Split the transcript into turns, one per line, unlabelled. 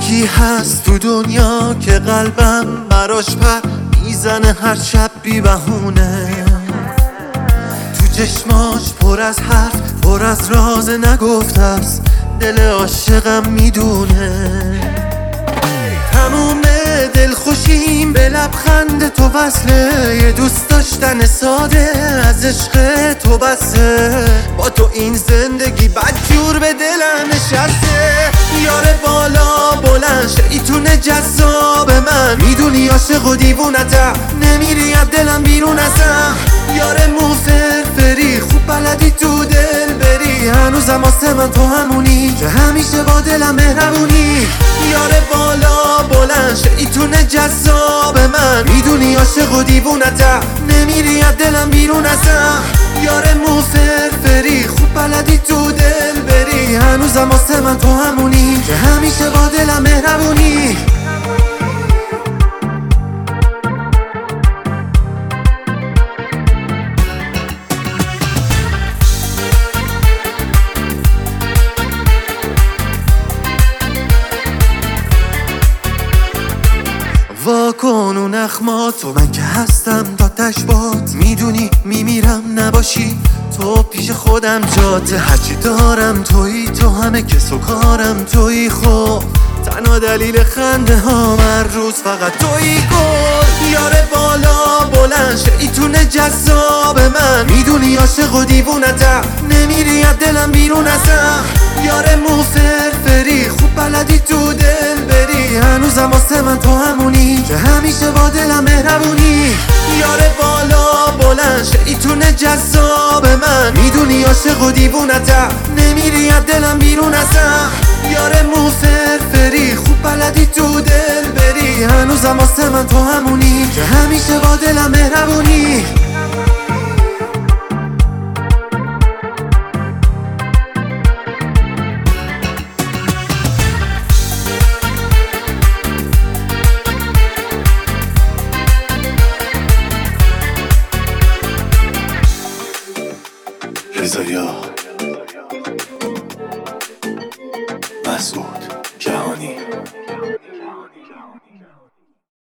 یکی هست تو دنیا که قلبم براش پر میزنه هر شب بی بهونه. تو چشماش پر از حرف، پر از راز نگفته است، دل عاشقم میدونه. تموم دل خوشیم به لبخند تو وصله، یه دوست داشتن ساده از عشق تو بسه. با تو این زندگی بدجور به دلم نشسته. یار بالا بلند شیطون جذاب من، میدونی عاشق و دیوونتم، نمیری از دلم بیرون ازم. یار موفری خوب بلدی تو دل بری، هنوزم واسه من تو همونی که همیشه با دلم مهربونی. یار بالا بلند شیطون جذاب من، میدونی عاشق و دیوونتم، نمیری از دلم بیرون ازم. یار موفری خوب بلدی تو دل بری، هنوزم واسه من تو همونی که همیشه با دلم مهربونی. واکن اون اخماتو، من که هستم تا تشبات، میدونی میمیرم نباشی تو پیش خودم جاته. هرچی دارم تویی، تو همه کس و کارم تویی، خب تنها دلیل خنده ها هر روز فقط تویی. گل یار بالا بلند شیطون جذاب من، میدونی عاشق و دیوونتم، نمیری از دلم بیرون ازم. یار موفری خوب بلدی تو دل بری، هنوزم واسه من تو همونی که همیشه با دلم مهربونی. یار بالا بلند شیطون جذاب من، میدونی عاشق و دیوونتم، نمیری از دلم بیرون ازم. یار موفری خوب بلدی تو دل بری، هنوزم واسه من تو همونی که همیشه با دلم مهربونی. رضایا مسعود جهانی.